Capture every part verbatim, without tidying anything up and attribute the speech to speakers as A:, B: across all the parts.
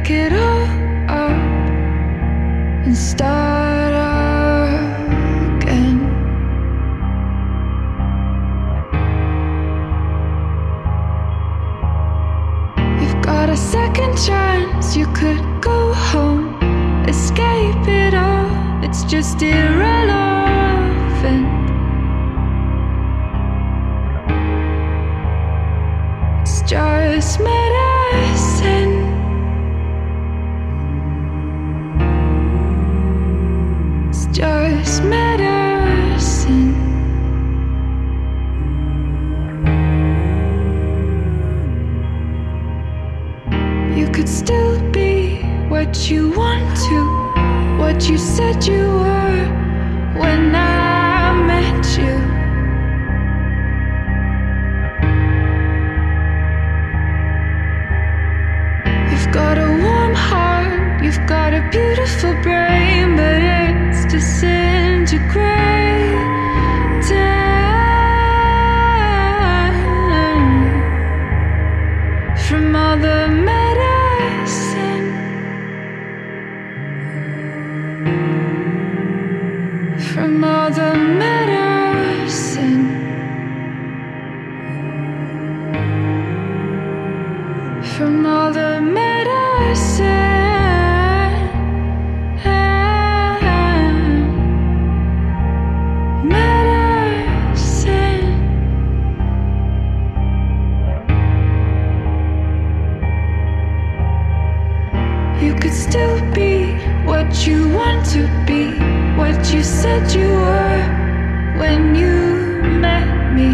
A: pick it all up and start again. You've got a second chance, you could go home, escape it all, it's just irrelevant. It's just medicine. It's just medicine. You could still be what you want to, what you said you were when I met you. You've got a warm heart, you've got a beautiful brain, but it's disintegrating from all the medicine, from all the medicine, from all the medicine, medicine. You could still be what you want to be, what you said you were when you met me.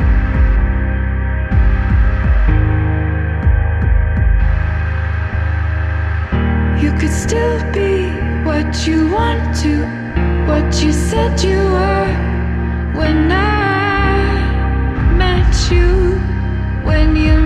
A: You could still be what you want to, what you said you were when I met you, when you